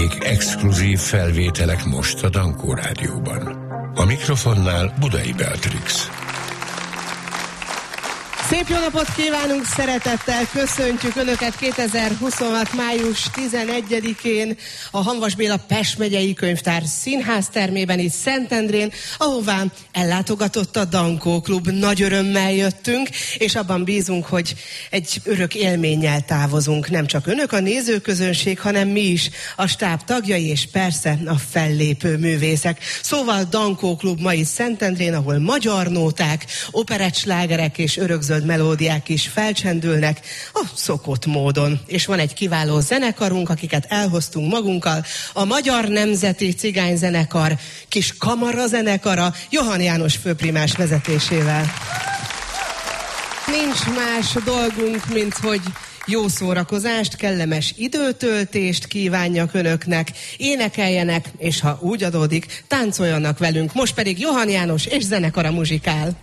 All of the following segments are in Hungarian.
Zenék, exkluzív felvételek most a Dankó Rádióban. A mikrofonnál Budai Beatrix. Szép jó napot kívánunk, szeretettel köszöntjük Önöket 2026. május 11-én a Hamvas Béla Pest megyei könyvtár színháztermében itt Szentendrén, ahová ellátogatott a Dankó Klub. Nagy örömmel jöttünk, és abban bízunk, hogy egy örök élménnyel távozunk. Nem csak Önök, a nézőközönség, hanem mi is, a stáb tagjai és persze a fellépő művészek. Szóval Dankó Klub ma itt Szentendrén, ahol magyar nóták, operettslágerek és örökzöld melódiák is felcsendülnek a szokott módon. És van egy kiváló zenekarunk, akiket elhoztunk magunkkal, a Magyar Nemzeti Cigányzenekar kis kamara zenekara Johann János főprimás vezetésével. Nincs más dolgunk, mint hogy jó szórakozást, kellemes időtöltést kívánjak Önöknek, énekeljenek, és ha úgy adódik, táncoljanak velünk. Most pedig Johann János és zenekara muzsikál.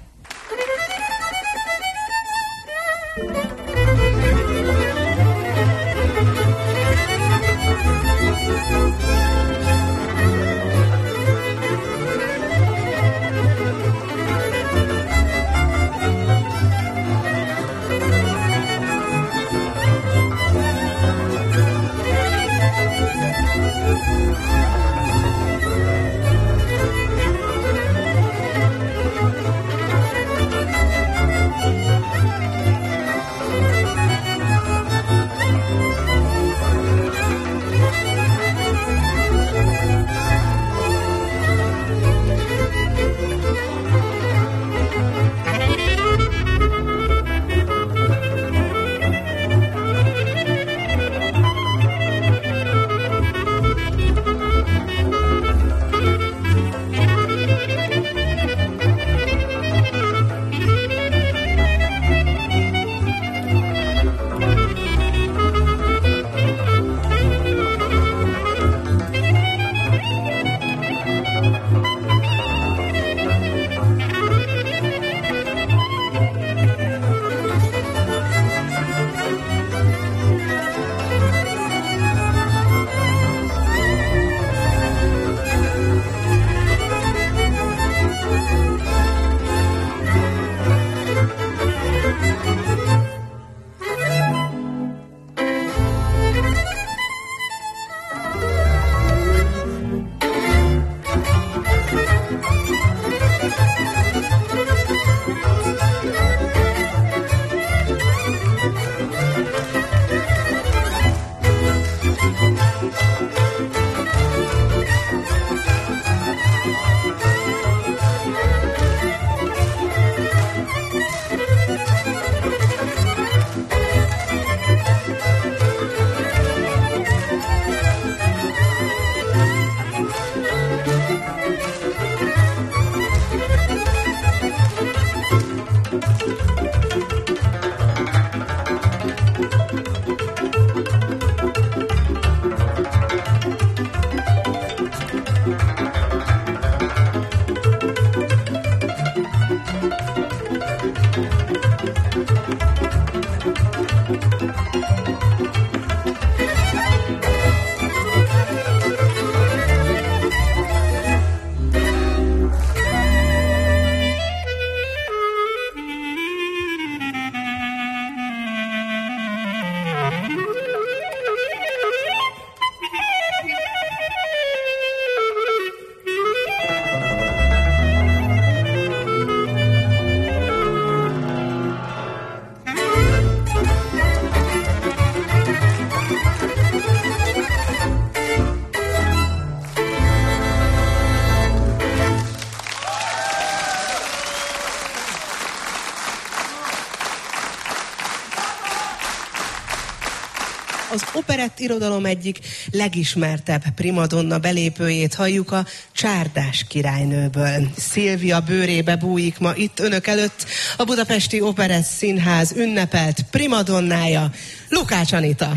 Az operett irodalom egyik legismertebb primadonna belépőjét halljuk, a Csárdás királynőből. Szilvia bőrébe bújik ma itt Önök előtt a Budapesti Operett Színház ünnepelt primadonnája, Lukács Anita.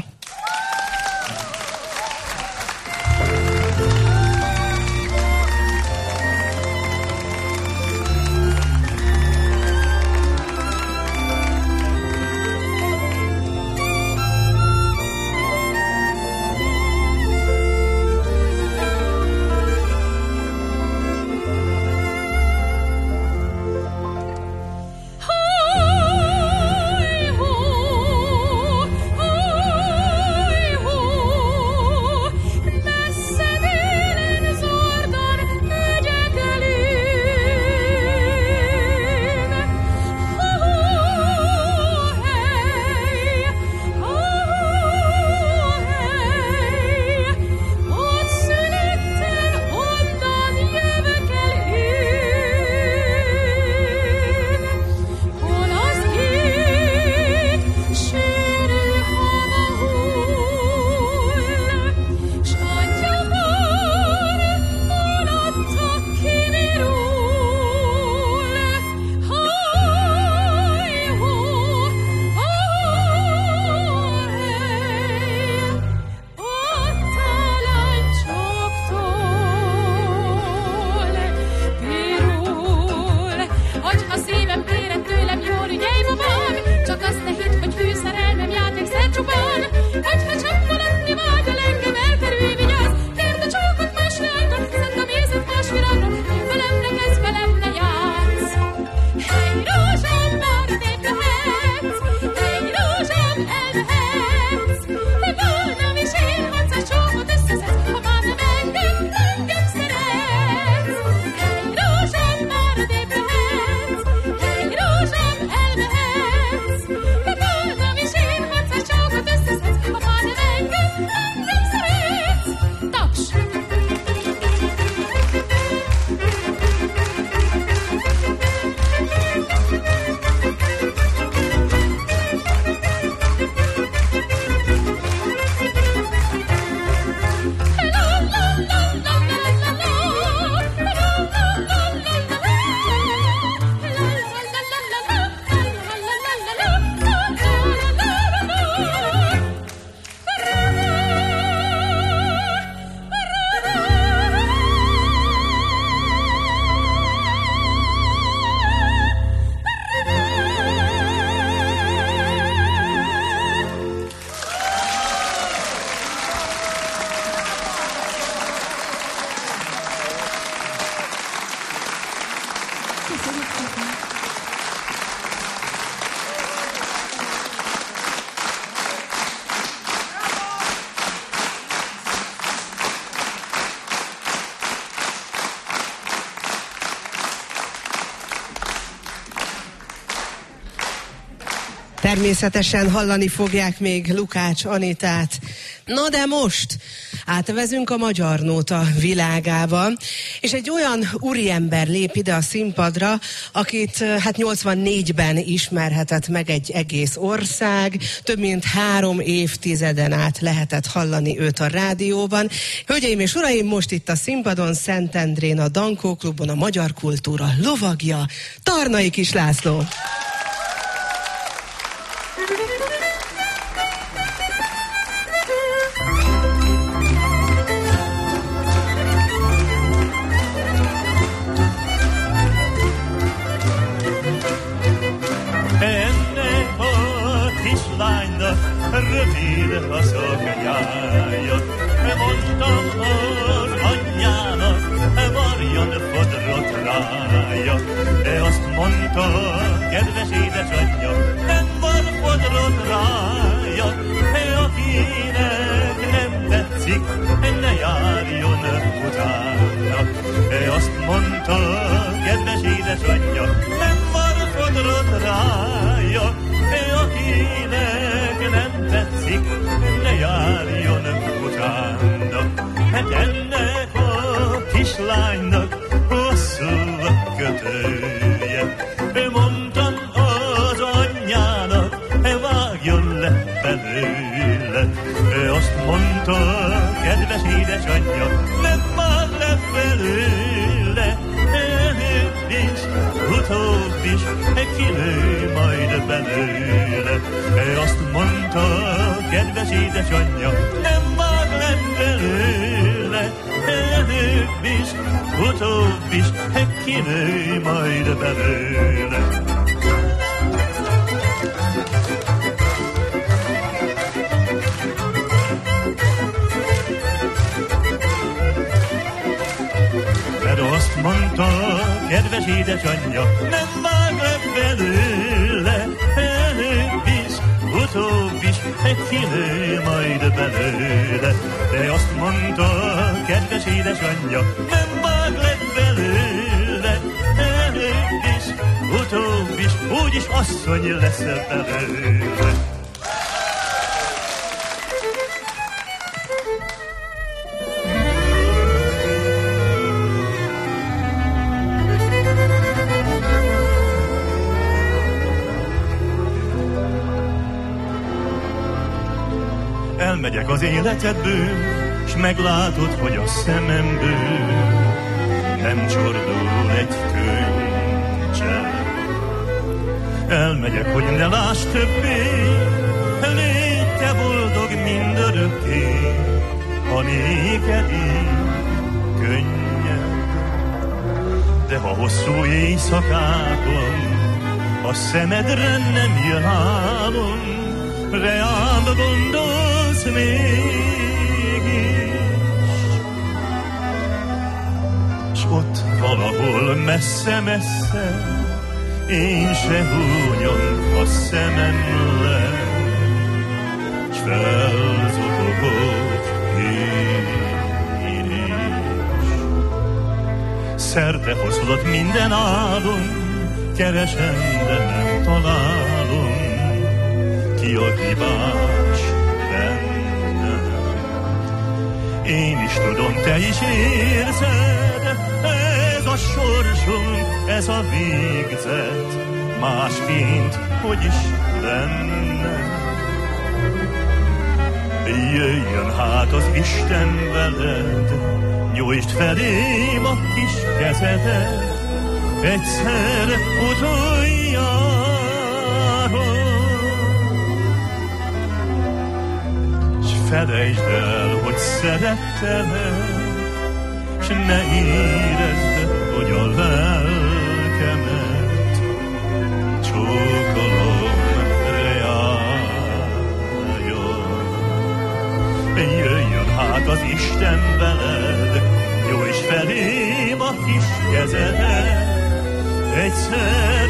Természetesen hallani fogják még Lukács Anitát. Na de most átvezünk a magyar nóta világába, és egy olyan úriember lép ide a színpadra, akit 84-ben ismerhetett meg egy egész ország, több mint 3 évtizeden át lehetett hallani őt a rádióban. Hölgyeim és uraim, most itt a színpadon Szentendrén, a Dankó Klubon a magyar kultúra lovagja, Tarnai Kis László. Rövid a szoknyája, mondtam az anyjának, varjon fodrot rája. De azt mondta, kedves édesanyja, nem var fodrot rája. Akinek nem tetszik, ne járjon utána. Azt mondta, kedves édesanyja, nem var fodrot rája. Akinek nem tetszik, ne járjon utána. Hát ennek a kislánynak hosszú a kötője. Mondtam az anyjának, vágjon le belőle. Azt mondta, kedves édesanyja, nem vág le belőle. Előbb is, utóbb is, kilő majd belőle. Azt mondta, kedves édesanyja, nem vág le belőle. Előbb is, utóbb is, kilő majd belőle. Azt mondta, kedves édesanyja, nem vág le belőle. Előbb is, utóbb is, kilő majd belőle. De azt mondta, kedves édesanyja, nem vág le belőle. Előbb is, utóbb is, úgyis asszony lesz belőle. Elmegyek az életedből, s meglátod, hogy a szememből nem csordul egy könycsepp. Elmegyek, hogy ne láss többé, légy te boldog mindörökké, ha néked így könnyebb. De ha hosszú éjszakákon a szemedre nem jön álom, reám gondolsz mégis, s ott valahol messze-messze én se húnyom a szemem le, s felzokogok én is. Szerte foszlott minden álom, keresem, de nem találom, ki a hibás bennem. Én is tudom, te is érzed, ez a sorsunk, ez a végzet, másként hogy is lenne. Jöjjön hát az Isten veled, nyújtsd felém a kis kezedet, egyszer utoljára. S felejtsd el, hogy szerettelek, s ne érezd, hogy a lelkemet csókolom reáljon. Jöjjön hát az Isten veled, nyújtsd felém a kis kezedet, egyszer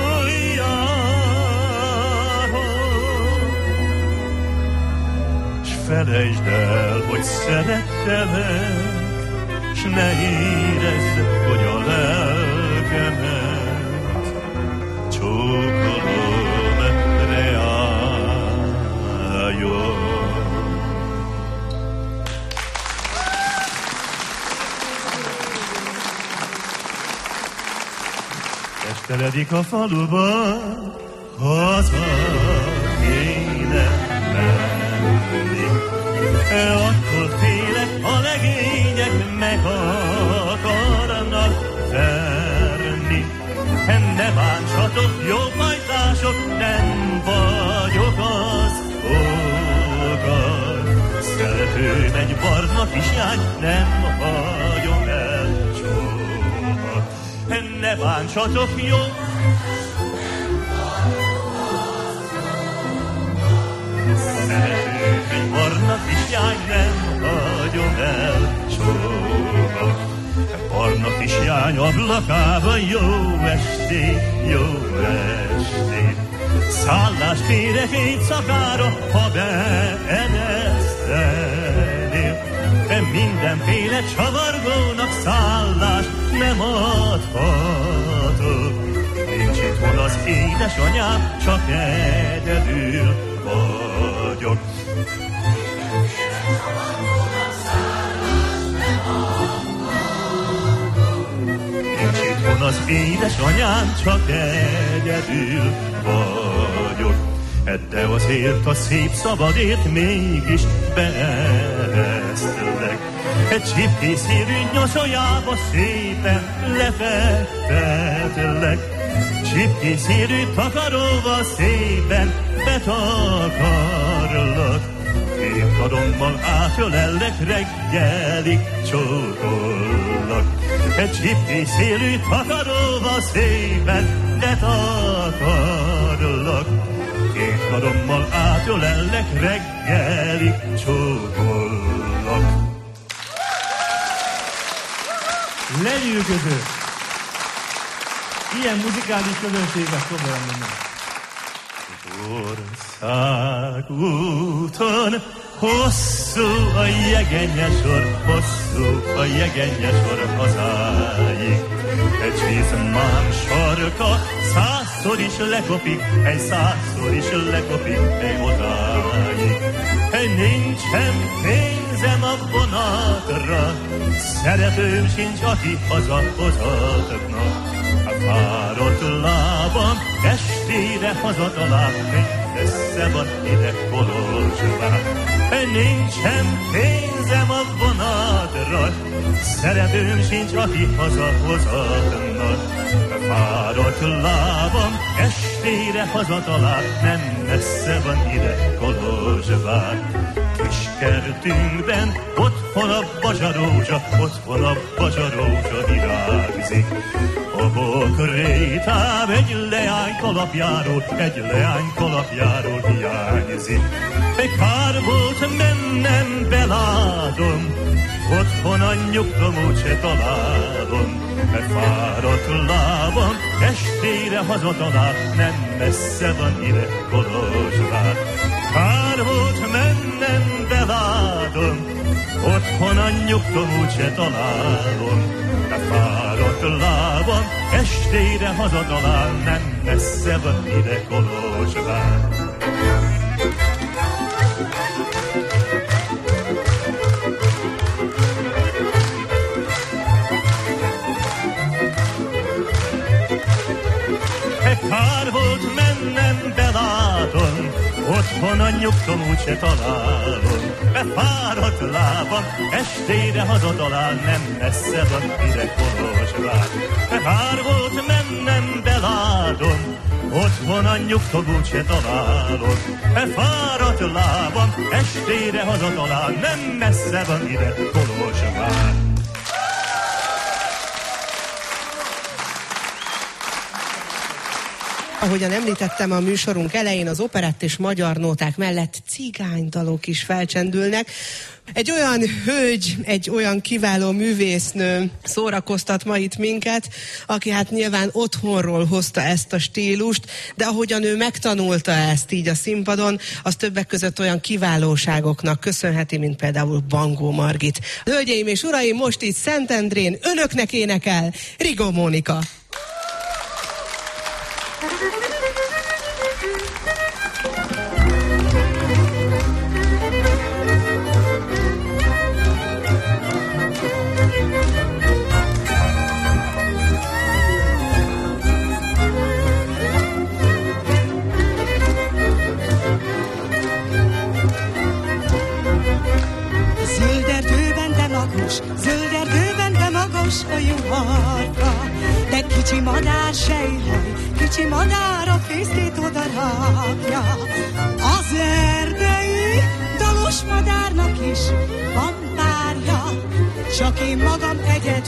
utoljára. S felejtsd el, hogy szerettelek, s ne érezd, hogy a lelkemet csókolom reáljon. hajón. Esteledik a faluba, haza kéne menni. Akkor félek, a legények meg akarnak verni. Ne bántsatok, jó pajtások, nem vagyok az ogar. Szeretőm egy barna kislány, nem hagyom el soha. Ne bántsatok, jó szeretőm egy barna kislány, nem hagyom el soha. Barna kislány ablakában jó estét, jó estét. Szállást kérek egy szakára, ha beeresztenél. De mindenféle csavargónak szállást nem adhatok. Nincs itthon az édesanyám, csak egyedül vagyok. Nincs itthon az édesanyám, csak egyedül vagyok. De azért a szép szabadért mégis beeresztlek. Egy csipkészérű nyosolyába szépen lefektetlek. Csipkészérű takaróval szépen betakarlak. Két karommal átölellek, reggelig csókollak. Egy csipkészérű takaróval szépen betakarlak. Két karommal átölellek, reggelig csókollak. Lenyűgöző! Ilyen muzikális közönséget szobran minden. Országúton hosszú a jegenyesor, hosszú a jegenyesor hazáig. Egy csizmám sarka százszor is lekopik, egy százszor is lekopik, egy odáig. Nincsen pénzem a vonatra, szeretőm sincs, aki hazahozatna. A fáradt lábam estére hazatalál, messze van ide Kolozsvár. Nincsen pénzem a vonatra, szeretőm sincs, aki hazahozatna. A fáradt lábam estére hazatalál, nem messze van ide Kolozsvár. Kis kertünkben otthon a bazsarózsa, otthon a bazsarózsa virágzik. A bokrétám egy leány kalapjáról hiányzik. Kár volt mennem, beládom, otthon a nyugtomot se találom. Fáradt lábam estére hazatalál, nem messze van ide Kolozsvár. Kár volt mennem, beládom, otthon a nyugtomot se találom. Fáradt lábam estére hazatalál, nem messze van ide Kolozsvár. Kár volt mennem, beládom, otthon a nyugtomot se találom. Fáradt lábam estére hazatalál, nem messze van ide Kolozsvár. Kár volt mennem, beládom, otthon a nyugtomot se találom. Fáradt lábam estére hazatalál, nem messze van ide Kolozsvár. Ahogyan említettem a műsorunk elején, az operett és magyar nóták mellett cigánydalok is felcsendülnek. Egy olyan hölgy, egy olyan kiváló művésznő szórakoztat ma itt minket, aki hát nyilván otthonról hozta ezt a stílust, de ahogyan ő megtanulta ezt így a színpadon, az többek között olyan kiválóságoknak köszönheti, mint például Bangó Margit. Hölgyeim és uraim, most itt Szentendrén önöknek énekel Rigó Mónika. virágos, zöld erdőben, de magas hajú harka. De kicsi madár sejhaj, kicsi madár a fészkét oda rakja. Az erdei dalos madárnak is van párja. Csak én magam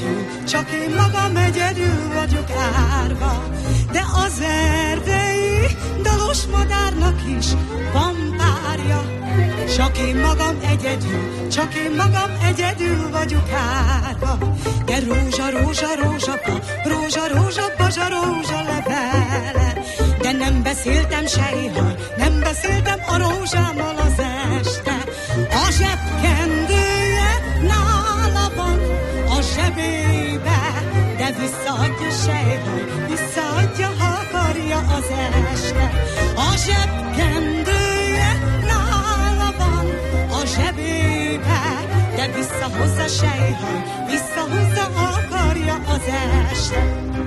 egyedül vagyok árva. De az erdei dalos madárnak is van párja. Csak én magam egyedül vagyok árva. De rózsa, bazsa, rózsa levele. De nem beszéltem sejhaj, nem beszéltem a rózsámmal az este. A zsebkendője nála van a zsebébe, de visszaadja sejhaj, visszaadja, ha akarja az este. A zsebkendője nála van a zsebébe, de visszahozza sejhaj, visszahozza, ha akarja az este.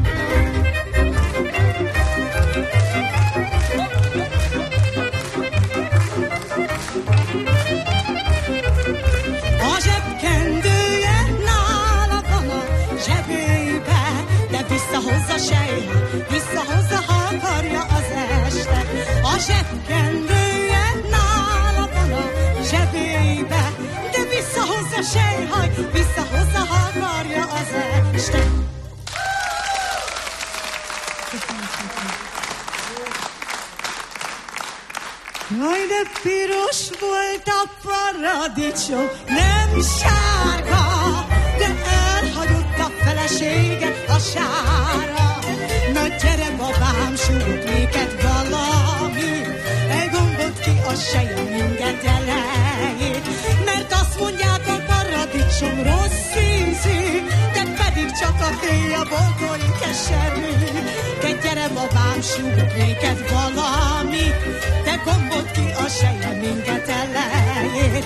A zsebkendője nála van a zsebébe, de visszahozza sejhaj, visszahozza, ha akarja az este. A zsebkendője nála van a zsebébe, de visszahozza sejhaj, visszahozza, ha akarja az este. Jaj, de piros volt a paradicsom, nem sárga, de elhagyott a felesége a sára. Na gyere, babám, súgok néked valami, elgombod ki a sejemünket elejét, mert azt mondják, a paradicsom rossz ízű, de pedig csak a héja bogoly keserű. De gyere, babám, súgok néked valami, de gombod ki a sejemünket elejét.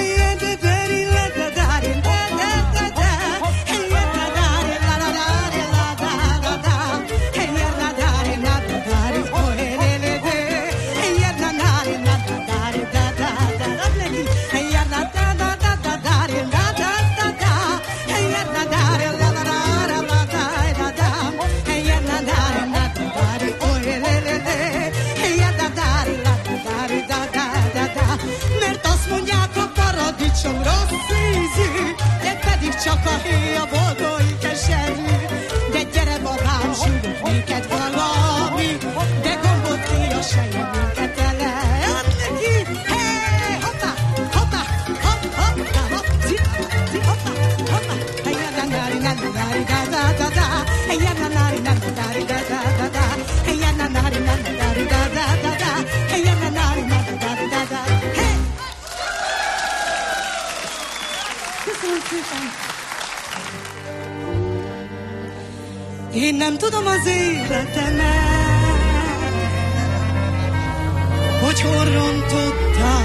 Paradicsom rossz ízű, de pedig csak a héja boldog keserű. De gyere, babám, súgok néked valami, de gombod ki a sejemünket ele. Add neki! Hey, hoppá, hoppá, hopp, hoppá, hopp, zip, hoppá, hoppá. Hey, nanári, nanári, da, da, da, da. Hey, nanári, nanári, da, da, da, da. Hey, nanári, nanári, da, da, da, da. Hey, nanári, nanári, da, da, da. Hey! Én nem tudom az életemet, hogy hol rontotta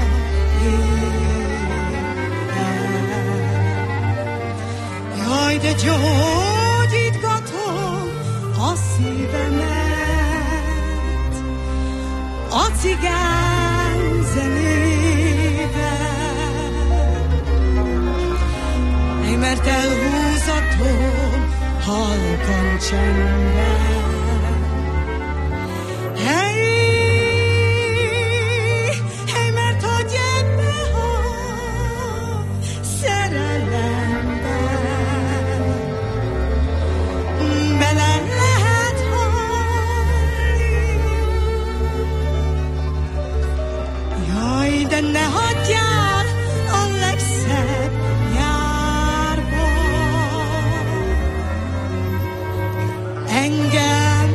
jaj, de gyógyítgatom a szívemet a cigány zenével. Mert elhúzatom halkan csendben. Hey, hey, mert hogy ebbe a szerelemben bele lehet halni. Jaj, de ne hagyjál a legszebb engem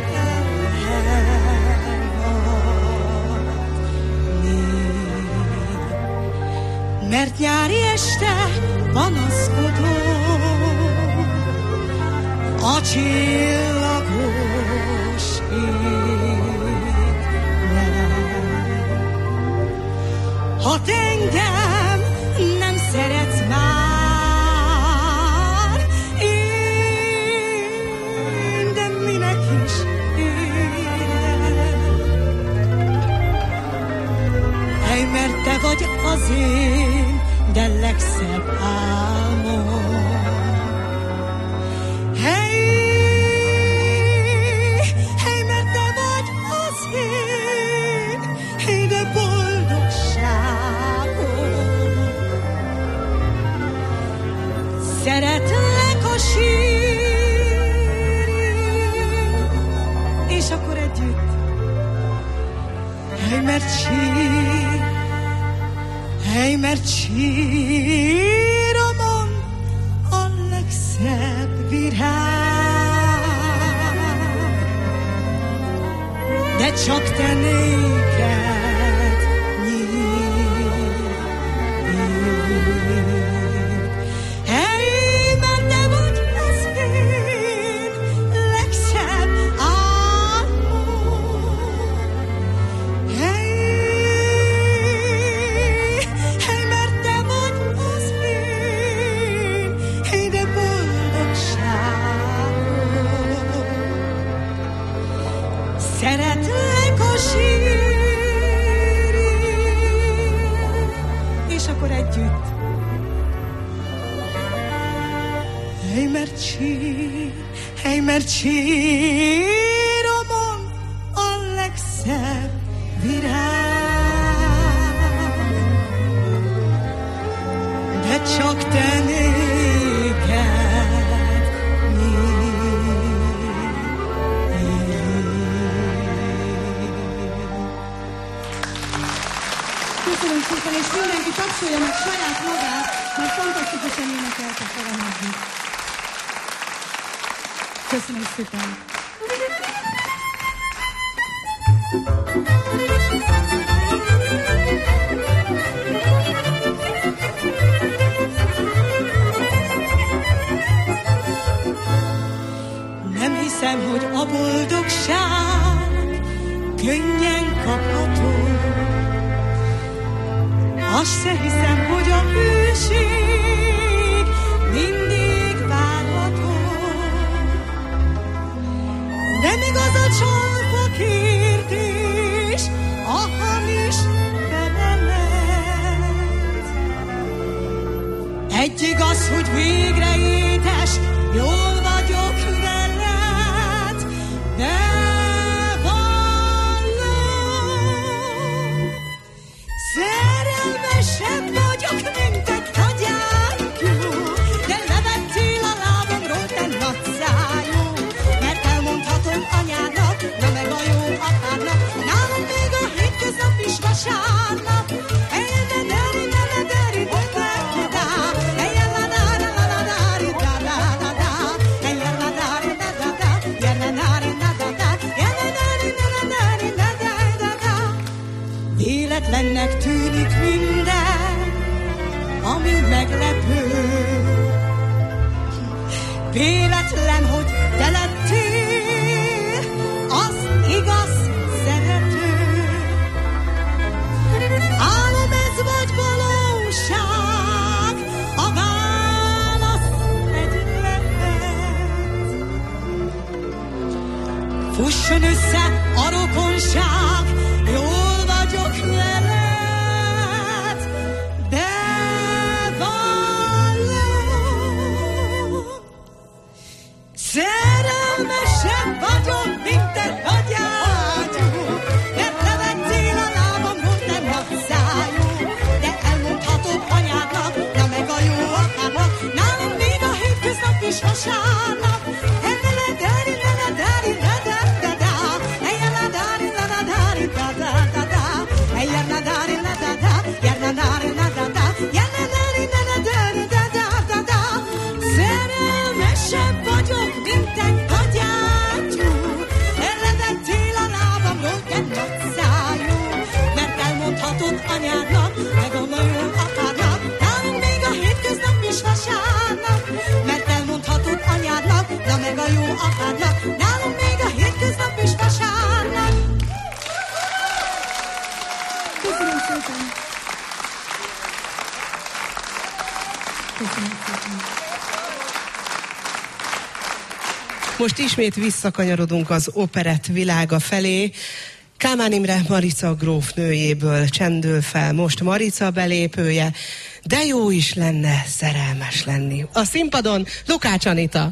elhagyni. Mert nyári este panaszkodom a csillagos égben. Ha te engem nem szeretsz már, én, de minek is élek. Ej, mert te vagy az én, de legszebb álmom. szeretlek a sírig, és akkor együtt, hely, mert sír, hely, mert síromon a legszebb virág, de csak te néked nyílt. Hely, mert te vagy az én legszebb álmom. Hely, mert te vagy az én de boldogságom. Szeretlek a sírig, és akkor együtt. Hely, mert síromon a legszebb virág, de csak te néked Köszönöm szépen, és mindenki tapsolja meg saját magát, mert fantasztikusan énekeltek valameddig. Köszönöm szépen. Nem hiszem, hogy a boldogság könnyen kapható. Azt se hiszem, hogy a hűség mindig várható. Nem igaz a csalfa kérdés, a hamis felelet. Egy igaz, hogy végre édes, jól vagyok veled, de vallom, szerelmesebb vagyok, mint egy nagyágyú, de levettél a lábamról, te nagyszájú, mert elmondhatom anyádnak, na meg a jó apádnak, nálam még a hétköznap is vasárnap. Véletlennek tűnik minden, ami meglepő. Véletlen, hogy te lettél az igaz szerető. Álom ez vagy valóság, a válasz egy lehet. Fusson össze a rokonság, jól vagyok veled, de vallom, szerelmesebb vagyok, mint egy nagyágyú, mert levettél a lábamról, te nagyszájú, de elmondhatom anyádnak, na meg a jó apádnak, nálam még a hétköznap is vasárnap. Szerelmesebb vagyok, mint egy nagyágyú, levettél a lábamról, te nagyszájú, mert elmondhatod anyádnak, meg a jó apádnak, nálam még a hétköznap is vasárnap, mert elmondhatod anyádnak, na meg a jó apádnak, nálam még a hétköznap is vasárnap. Köszönöm szépen. Köszönöm szépen. Most ismét visszakanyarodunk az operett világa felé. Kálmán Imre Marica grófnőjéből csendül fel most Marica belépője, de jó is lenne szerelmes lenni. A színpadon Lukács Anita.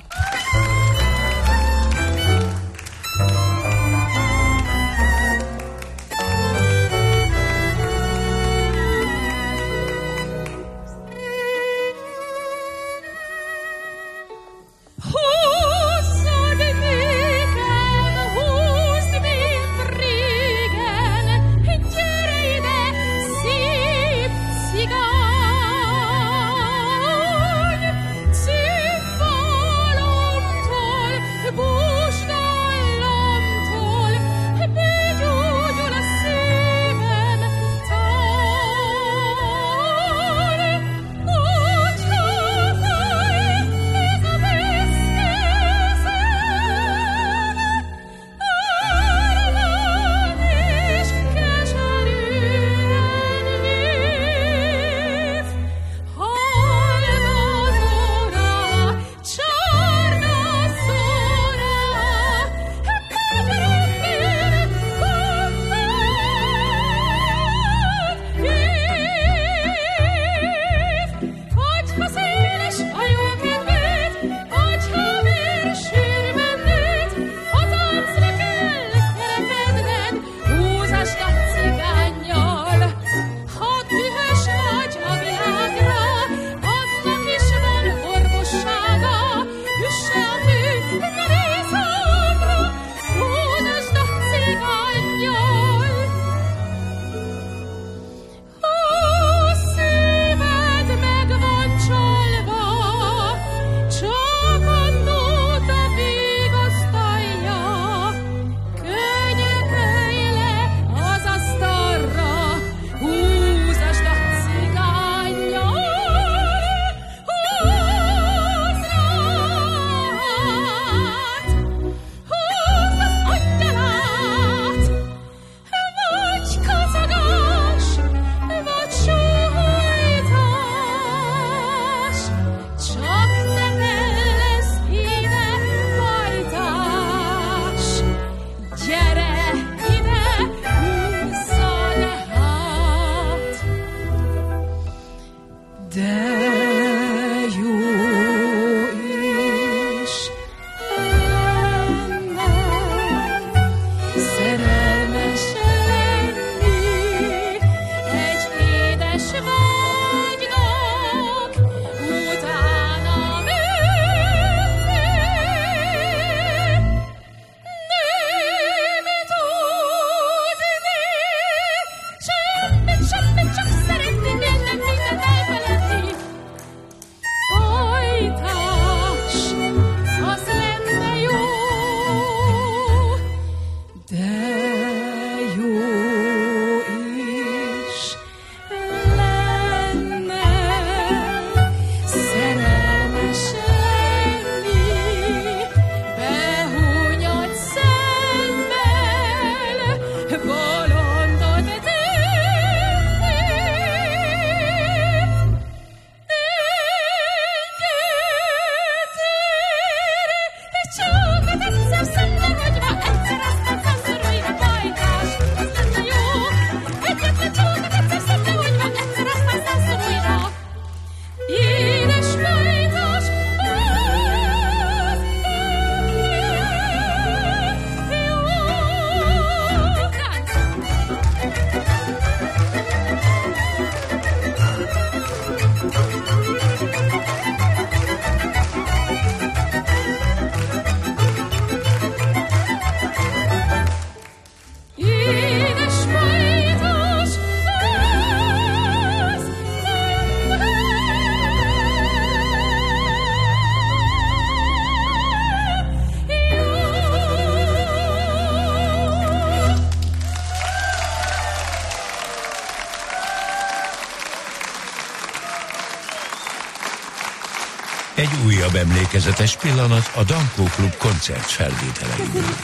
újabb emlékezetes pillanat a Dankó Klub koncert felvételeiből.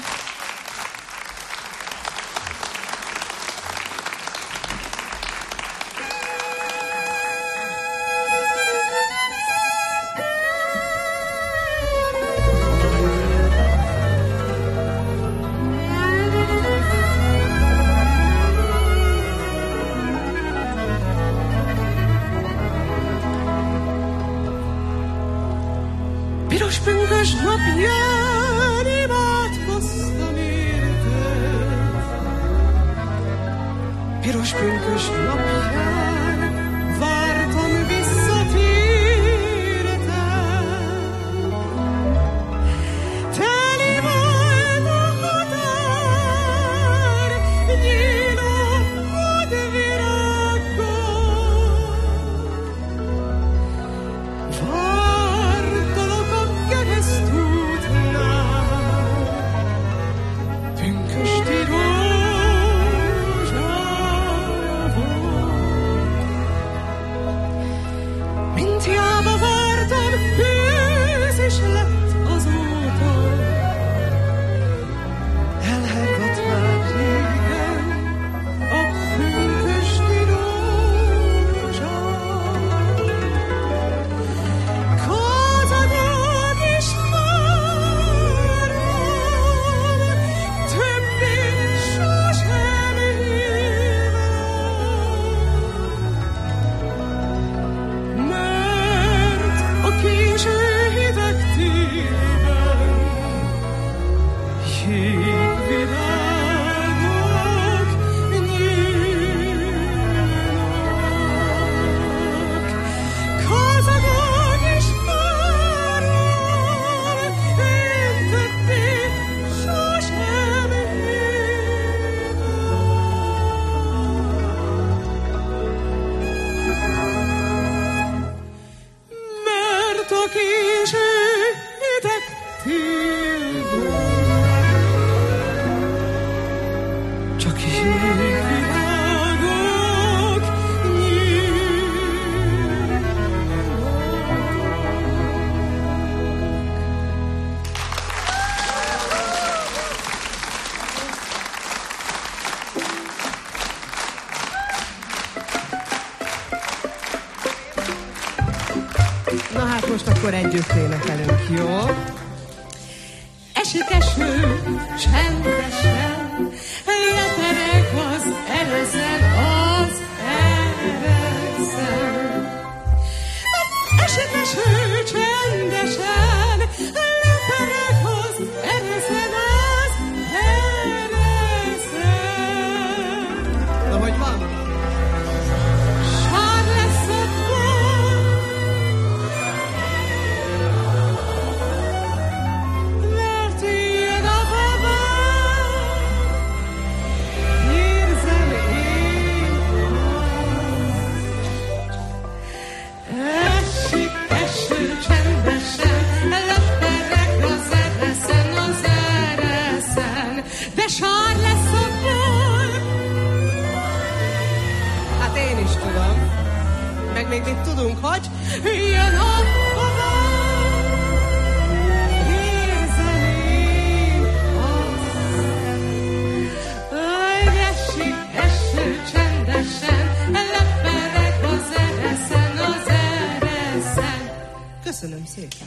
Pünkös napján imádkoztam érted. Piros pünkös napján vártam visszatérted. Teli volt a határ, nyíló vadvirággal. Na hát most akkor együtt énekelünk, jó? Esik eső, csendesen, leterek az erezen, az erezen. Esik eső, csendesen, leterek az erezen, az erezen. Na, hogy van? Sár lesz a még mit tudunk, hogy jön a babám, érzem én azt. Esik eső csendesen, lepereg az ereszen, az ereszen. Köszönöm szépen.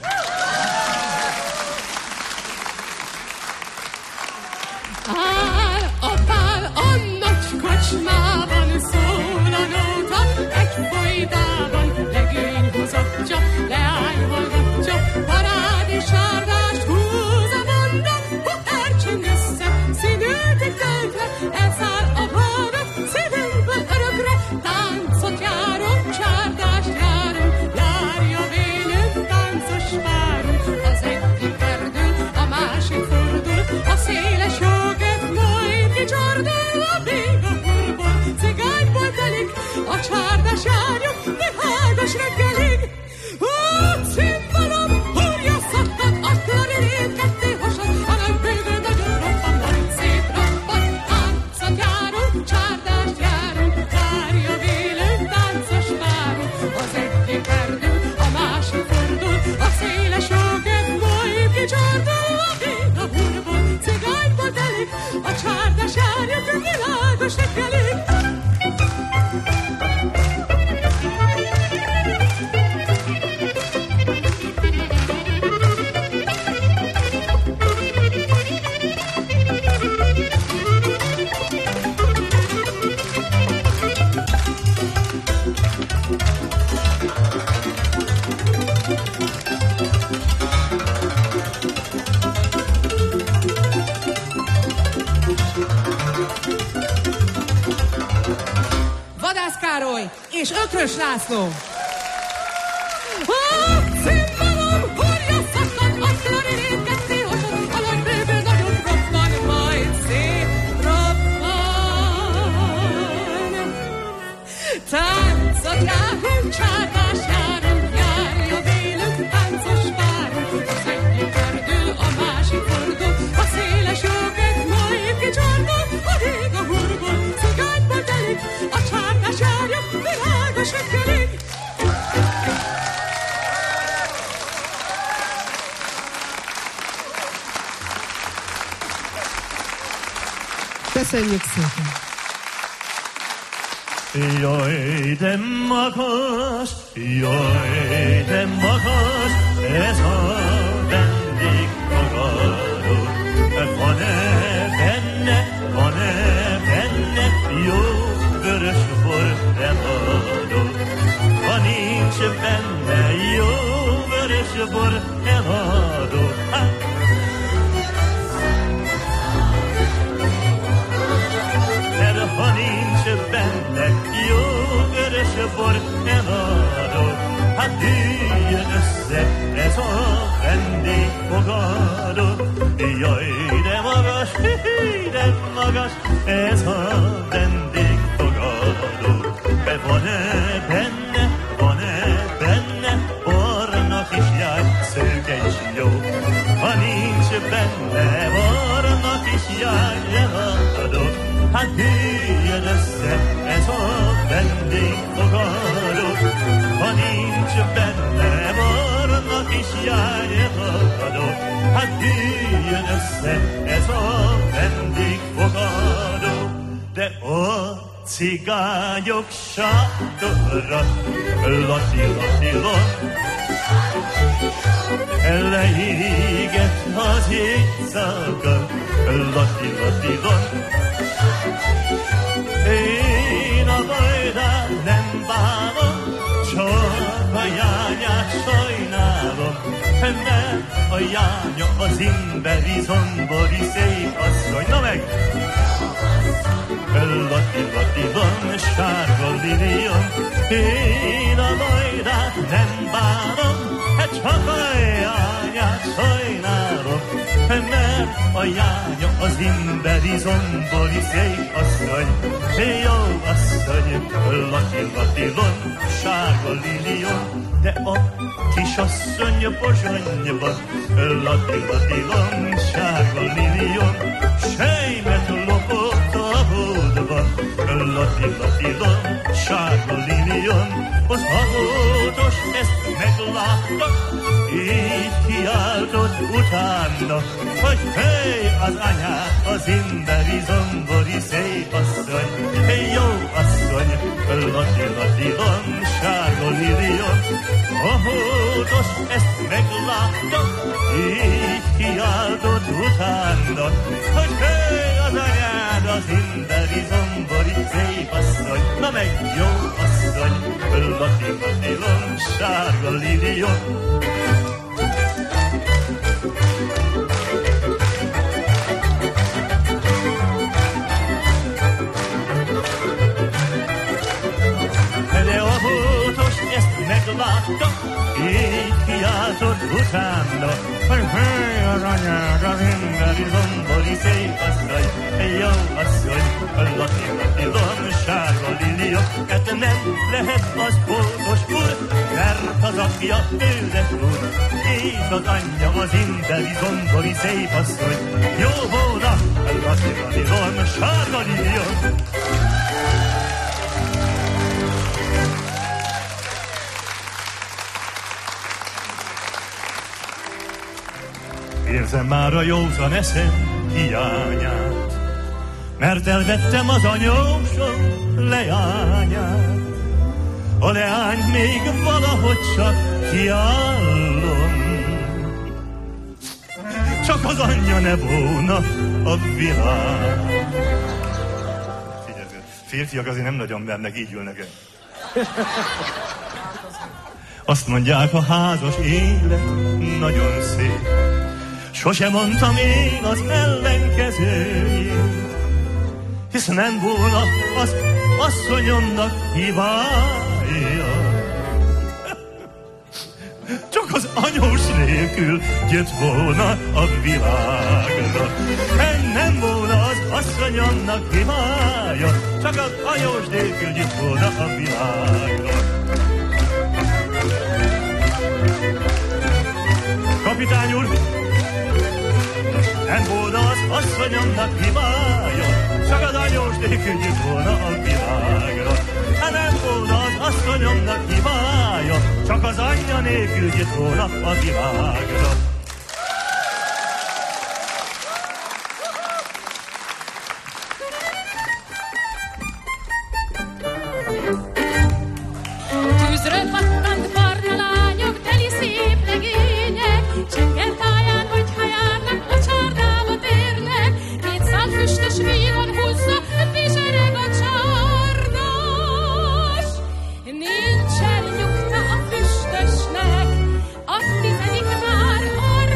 Áll a pál a nagy kocsmában, szól a nóta egyfolytában, legény húzatja, leányolgatja, parádésárdást húz a banda, pohárcsöng össze, színűtig töltve, elszáll a hallgat, szívünkből örökre, táncot járunk, csárdást járunk, járja vélünk, táncos párunk, az egyik perdül, a másik fordul, a széles jóget majd kicsordul, a béga hurból, cigányból telik, a Vörös László. A cimbalom hurja szakad, a klarinét ketté hasad, a nagy bőből nagyobb robban, majd szétrobban. Táncot járunk, csárdás járunk, járja vélünk, táncos várunk. Az egyik erdül, a másik fordul, a széles jóket majd kicsordul, a rég a hurból, cigányba telik, a csárdás járja, világos ökelik. Köszönjük szépen! Jaj, de magas, jaj, de magas, ez a vendégfogadó. Van-e benne jó vörös bor, nem adó. Ha nincs benne jó vörös bor, nem adó. Ha nincs benne jó vörös bor, nem adó. Hát üljön össze ez a vendégfogadó. Jaj, de magas, de magas, ez a vendégfogadó. Van-e benne, barna kislány, szőke is jó. Ha nincs benne, barna kislány, nem adó. Hát üljön össze ez a vendégfogadó. Ha nincs benne barna kislány, adó. Hát üljön össze ez a vendégfogadó. De a cigányok sátora, lati-lati-lon, leégett az éjszaka, lati-lati-lon. Én a bajdát nem bánom, csak a jányát sajnálom, mert a jánya az imberi zombori szép asszony. Na meg! Lati-lati-lon, sárga lilion, én a bajdát nem bánom, csak a jányát sajnálom, mert a jánya az imberi zombori szép asszony. Jó asszony, lati-lati-lon, sárga lilion, de a kisasszony Pozsonyban, lati-lati-lon, sárga lilion, sejmet lopott a hódba, lati-lati-lon, sárga lilion. Az ahódos ezt meglátta, így kiáltott utána, hogy hely az anyát, az imberi zombori szép asszony. Jó asszony, lati-lati-lon, sárga lilion. Ahódos ezt meglátta, így kiáltott utána, hogy hely az anyát, az imberi zombori szép asszony. Na meg jó asszony, lati-lati-lon, sárga lilion. De a hódos ezt meglátta, így kiáltott utána, hogy hely az anyád, az imberi zombori szép asszony. Jó asszony, lati-lati-lon, sárga lilion. Hát nem lehet az hódos úr, mert az apja tőle úr, és az anyja az imberi zombori szép asszony. Jó volna, lati-lati-lon, sárga lilion. Érzem már a józan eszem hiányát, mert elvettem az anyósom leányát. A leányt még valahogy csak kiállom, csak az anyja ne volna a világ. Figyelj, férfiak azért nem nagyon mernek, így ülnek el. Azt mondják, a házas élet nagyon szép, sose mondtam én az ellenkezőjét, hisz nem volna az asszonyomnak hibája, Csak az anyós nélkül jött volna a világra. Nem volna az asszonyomnak hibája, csak az anyós nélkül jött volna a világra. Kapitány úr, nem volna az asszonyomnak hibája, csak az anyós nélkül jött volna a világra. Nem volna az asszonyomnak hibája, csak az anyja nélkül jött volna a világra. Tűzről pattant barna lányok, teli szép legények, csengertáján, hogyha járnak, a csárdába térnek, két szál füstös víron húzza, bizsereg a csardas. Nincsen nyugta a füstösnek, a 10. már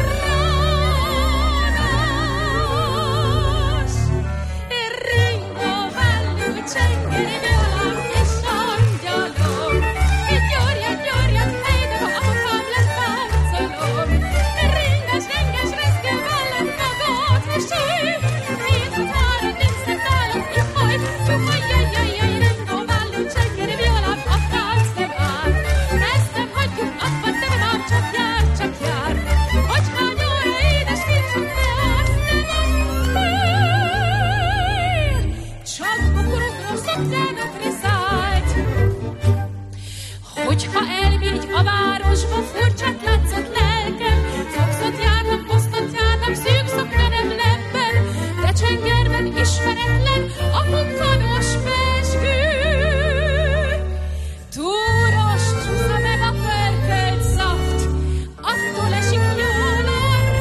arranas. Ringo, vallú, csengeri, violám és angyalom, gyorjad, gyorjad, helyde, ha apukám lesz táncolom. Ringes, ringes, reszke, velem magad, mesélj, mint utára nincs állat, ihaj, tuhaj, jaj, Ringo, vallú, csengeri, violám, a tánc nem áll. Ezt nem hagyjuk abba, te nem csak jár, csak jár. Hogy hány óra édes, mint csak te azt nem adtál. Csak bukurokra szokjának riszált. Hogyha elvigy a városba, furcsát látszott lelkem, foxot járnak, posztot járnak, szűk szokja nem lemben, de csengerben ismeretlen a bukkanós pezsgő. Túros csúsza meg a pörkölt szaft, attól esik jól a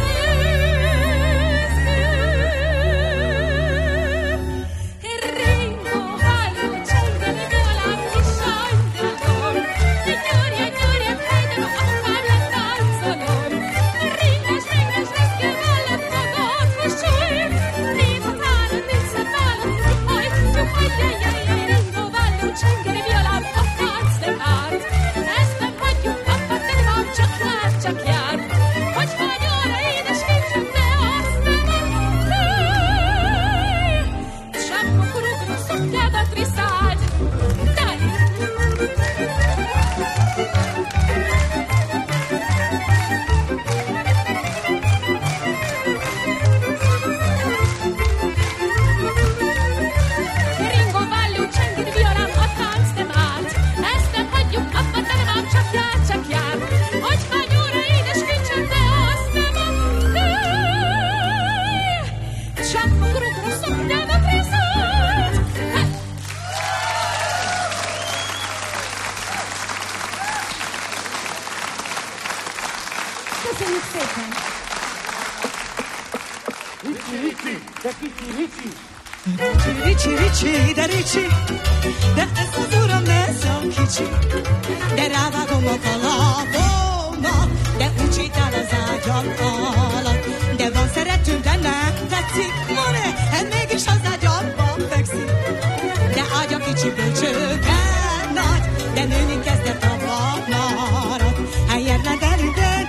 rőzgő. Ringo, vallú, csengeri, violám, kis angyalom, gyorjad, gyorjad, helyde, ha apukám lesz táncolom. Ringes, ringes, reszke, velem magad, mesélj, mint határon nincs nálad, ihaj, tuhaj, jaj, Ringo, vallú, csengeri, violám, a tánc nem árt. Ezt nem hagyjuk abba, te nem csak jár, csak jár. Hogy hány óra édes, mint csak te azt nem adtál. Csak bukurokra szokjádat riszált. Dani! Ringo, vallú, csengeri, violám, a tánc nem árt. Ezt nem hagyjuk abba, te nem csak jár, csak jár. Hogy hány óra édes, mint csak te azt nem adtál. Csak bukurokra szokjádat riszált. Köszönjük szépen! Ricsi, ricsi, de ricsi, de ez az uram ez a kicsi, de rávágom a kalapomat, de úgy sétál az ágyam alatt, de van szeretőm, de nem tetszik, More, mégis az ágyamban fekszik, de ágya kicsi bölcsőben nagy, de nőni kezdett a vaknarat, helyen le, de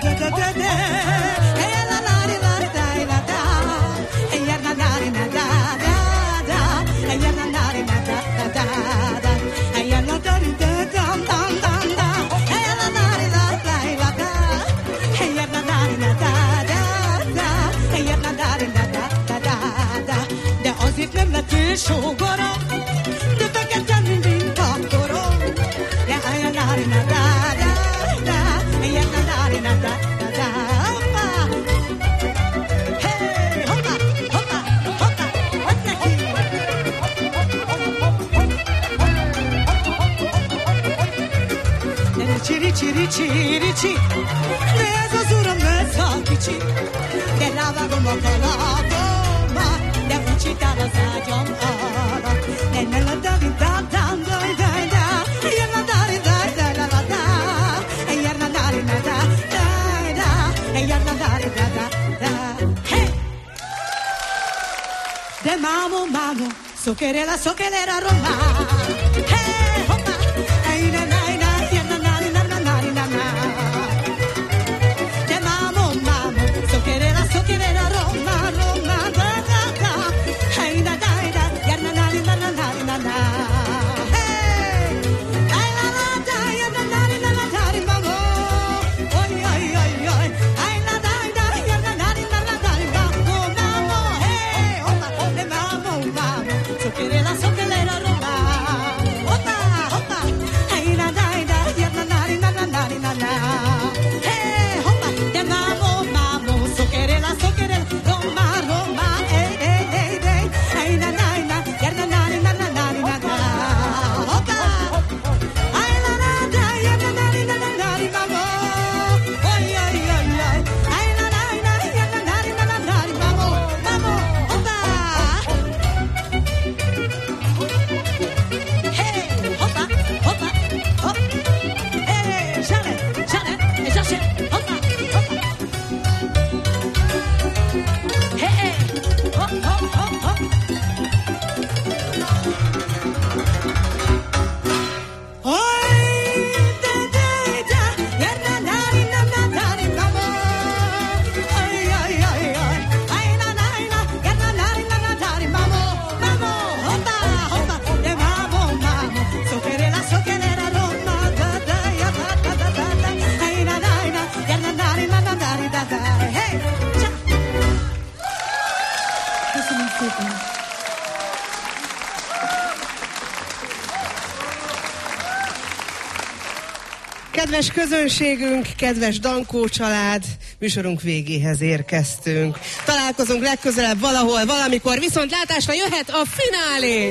helyen la, lári, lári, dáj, la, dá, helyen la, lári, la, dá, dá. Helyen la dari da da da da, helyen la dari da dam dam dam da, helyen la dari da da da, helyen la dari da da da, helyen la dari da da da. De azért nem lett ő sógorom, de fekete mindig kapkorom. De helyen la dari da da, helyen la dari da da. Hey, hoppa, hoppa, hoppa, ott neki. Ricsi, ricsi, ricsi, de ez az uram, ez a kicsi, de rávágom a kalapomat, de úgy sétál az ágyam alatt, de ne la dari da dam daj daj da, helyen la dari daj daj la la da, helyen la dari da da daj da, helyen la dari da da da, hey! De mamo, mamo, soquerera, soquerera, Roma, hey, hoppa, ay, na, na, Kedves közönségünk, kedves Dankó család, műsorunk végéhez érkeztünk. Találkozunk legközelebb valahol, valamikor, viszont látásra jöhet a finálé!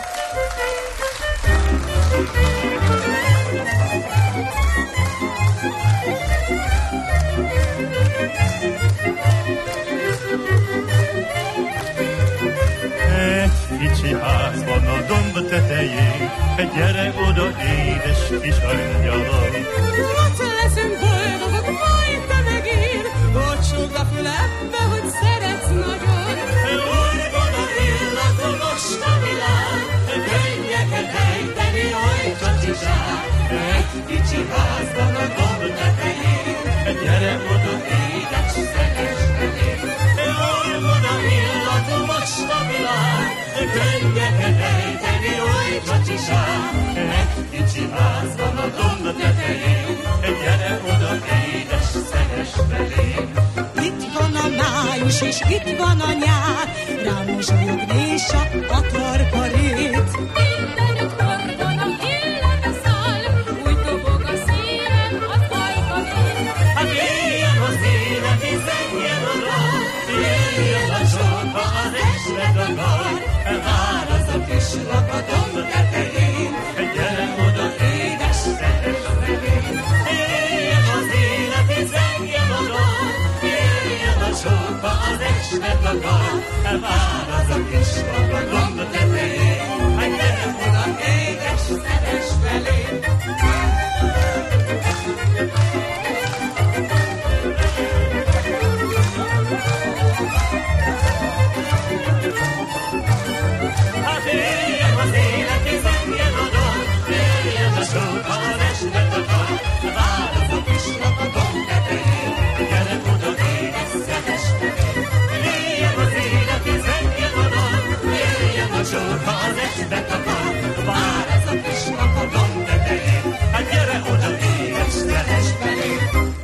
Kicsi ház van a domb tetején, gyere oda, édes kis angyalom. Most leszünk boldogok, majd te meg én, bocsog a fülembe, hogy szeretsz nagyon. Úgy van a illat, most a világ, könnyeket ejteni, oly csacsiság. Egy kicsi ház van a domb tetején, gyere oda, édes szenes felén. Úgy van a illat, most a világ, könnyeket ejteni, oly csacsiság. Egy kicsi ház van a domb tetején, gyere oda, édes szenes felén. Itt van a május és itt van a nyár, rám mosolyogni és a torparét. Mindenütt hordon a illat a szál, úgy dobog a szívem a fajkavén. Hát éljen az életi, zengjen a dal, éljen a csóka, az eslet a kar. Vár az a kislap a domb tetején, gyere oda, édes szenes felén. Éljen az életi, zengjen a dal, éljen a csóka, az eslet a kar. Vár az a kislap a domb tetején, gyere oda, édes szenes felén. Hát éljen az életi, zengjen a dal, éljen a csóka, az eslet a kar. Vár az a kislap a domb tetején, gyere oda, édes szenes felén. Éljen az életi, zengjen a dal, éljen a csóka, az eslet a kar. Vár az a kislap a domb tetején, hát gyere oda, édes szenes felén.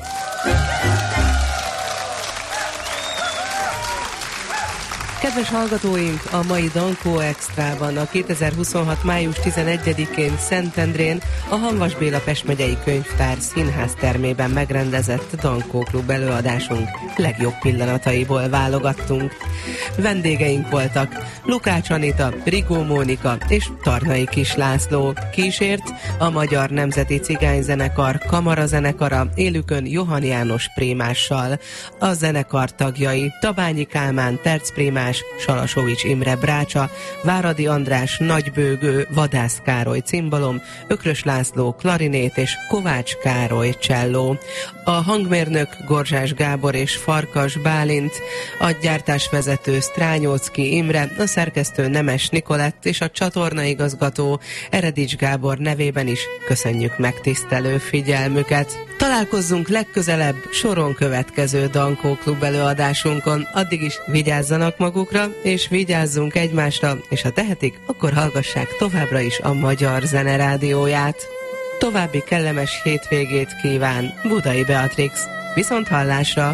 Kedves hallgatóink, a mai Dankó Extrában a 2026. május 11-én Szentendrén a Hamvas Béla Pest megyei könyvtár színház termében megrendezett Dankó Klub előadásunk legjobb pillanataiból válogattunk. Vendégeink voltak Lukács Anita, Rikó Mónika és Tarnai Kis László. Kísért a Magyar Nemzeti Cigányzenekar kamarazenekara élükön Johann János prémással. A zenekar tagjai Tabányi Kálmán tercprémás, Salasovics Imre brácsa, Váradi András nagybőgő, Vadász Károly cimbalom, Ökrös László klarinét és Kovács Károly cselló. A hangmérnök Gorzsás Gábor és Farkas Bálint, a gyártásvezető Strányóczky Imre, a szerkesztő Nemes Nikolett és a csatornaigazgató Eredics Gábor nevében is köszönjük megtisztelő figyelmüket. Találkozzunk legközelebb soron következő Dankó Klub előadásunkon. Addig is vigyázzanak magukra, és vigyázzunk egymásra, és ha tehetik, akkor hallgassák továbbra is a Magyar Zene Rádióját. További kellemes hétvégét kíván Budai Beatrix. Viszont hallásra!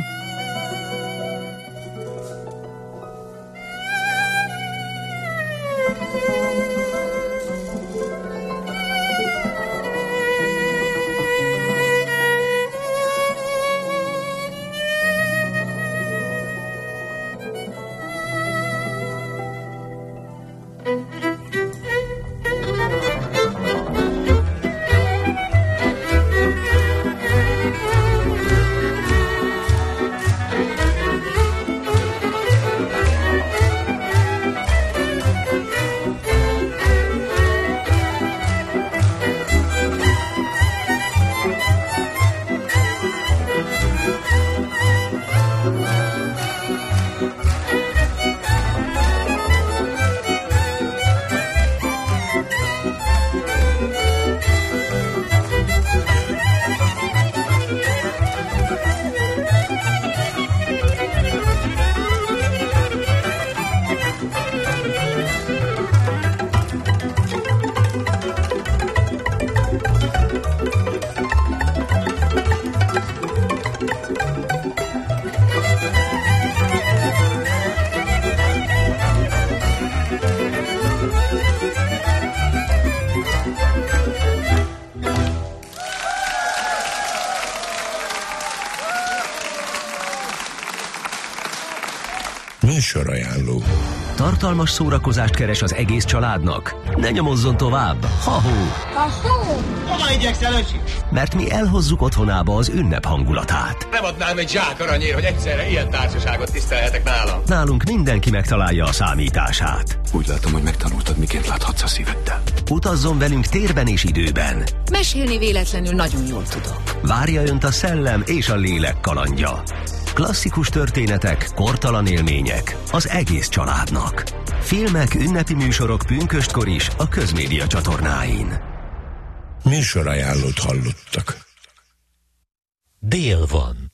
Műsorajánló. Tartalmas szórakozást keres az egész családnak? Ne nyomozzon tovább! Ha-hó! Hova igyekszel, öcsi? Mert mi elhozzuk otthonába az ünnep hangulatát. Nem adnám egy zsák aranyért, hogy egyszerre ilyen társaságot tisztelhetek nálam. Nálunk mindenki megtalálja a számítását. Úgy látom, hogy megtanultad, miként láthatsz a szíveddel. Utazzon velünk térben és időben. Mesélni véletlenül nagyon jól tudok. Várja önt a szellem és a lélek kalandja. Klasszikus történetek, kortalan élmények az egész családnak. Filmek, ünnepi műsorok pünköstkor is a Közmédia csatornáin. Műsorajánlót hallottak. Dél van.